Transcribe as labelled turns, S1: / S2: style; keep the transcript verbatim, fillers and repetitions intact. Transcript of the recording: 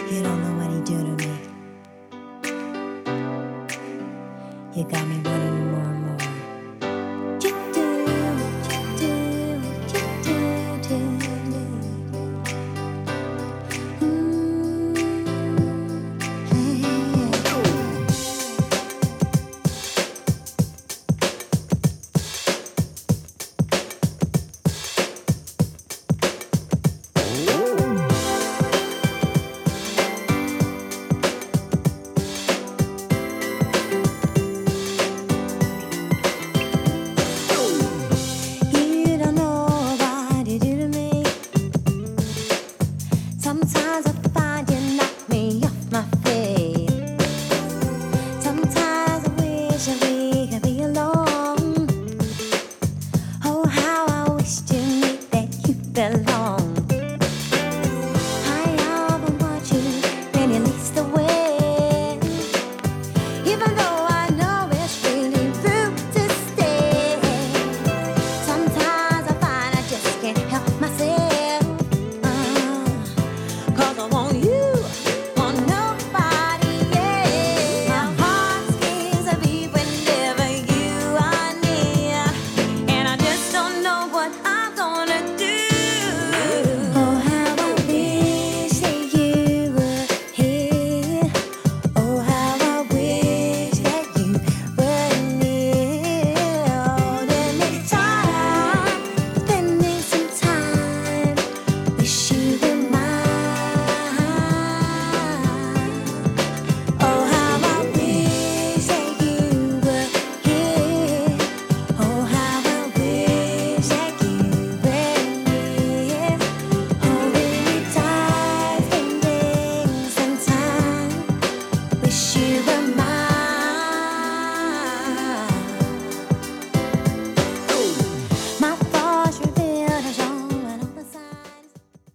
S1: You don't know what he do to me. You got me wanting you more and more. You do, you do, you do, do, do. Mm, hey, you don't know what you do to me. Sometimes I